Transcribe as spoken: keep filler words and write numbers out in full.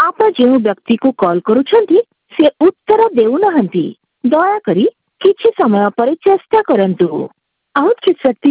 आप जो व्यक्ति को कॉल करुछंती से उत्तर देउनाहंती। दयाकरी किछि समय पर चेष्टा करंतु। और किस व्यक्ति